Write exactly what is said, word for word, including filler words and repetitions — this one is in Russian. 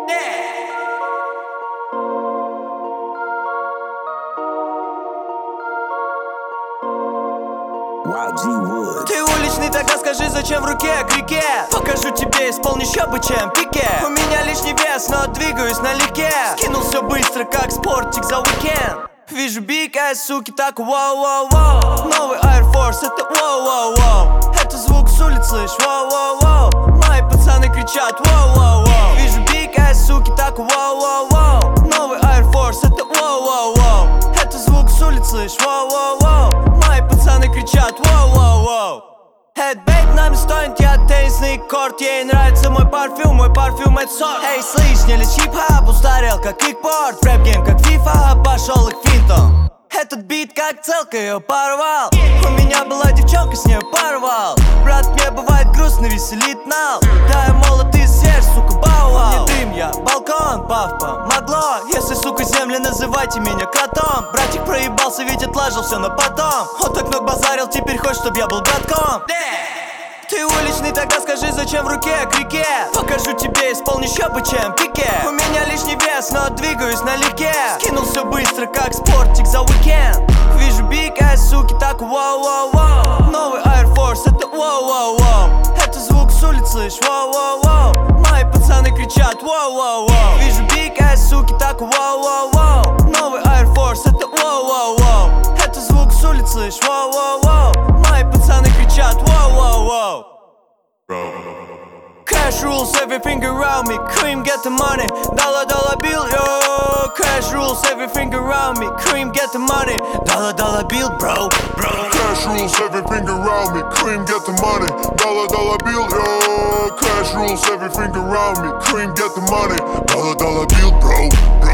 Ты уличный, тогда скажи, зачем в руке крикет? Покажу тебе, исполню еще бы, чем пике. У меня лишний вес, но двигаюсь налегке. Скинул все быстро, как спортик за уикенд. Вижу биг айс, суки, так воу-воу-воу. Новый Air Force, это воу-воу-воу. Это звук с улицы, слышь, воу-воу-воу. Мои пацаны кричат воу-воу-воу. Вижу биг айс, суки, так воу-воу-воу. Новый Air Force, это воу-воу-воу. Это звук с улицы, слышь, воу-воу-воу. Мои пацаны кричат воу-воу-воу. Headbait нами стонет, я теннисный корт. Ей нравится мой парфюм, мой парфюм это сорт. Эй, слышь, не лечь хип-хап, устарел как кикборд. Рэп-гейм как FIFA, пошел их финтом. Этот бит как целка, ее порвал. У меня была девчонка, с нее порвал. Брат, мне бывает грустно, веселит нал. Да, я молод и свеж, сука, бау-вау. Не дым я, балкон, баф помогло. Если, сука, земля, называйте меня котом. Братик проебался, ведь отложил все на потом. Он так много базарил, теперь хочет, чтоб я был братком. Ты уличный, тогда скажи, зачем в руке крикет? Покажу тебе, исполню еще бы, чем пике. У меня лишний вес, но двигаюсь налегке. Скинул все быстро, как спортик за уикенд. Вижу биг айс, суки, так воу-воу-воу. Новый Air Force, это воу-воу-воу. Это звук с улицы, слышь, воу-воу-воу. Мои пацаны кричат воу-воу-воу. Вижу биг айс, суки, так воу-воу-воу. Новый Air Force, это воу-воу-воу. Это звук с улицы, слышь, воу-воу-воу. Мои пацаны кричат воу-воу-воу. Cash rules everything around me. Cream, get the money. Dollar, dollar bill, yo. Cash rules everything around me. Cream, get the money. Dollar, dollar bill, bro, bro. Cash rules everything around me. Cream, get the money. Dollar, dollar bill, yo. Cash rules everything around me. Cream, get the money. Dollar, dollar bill, bro, bro.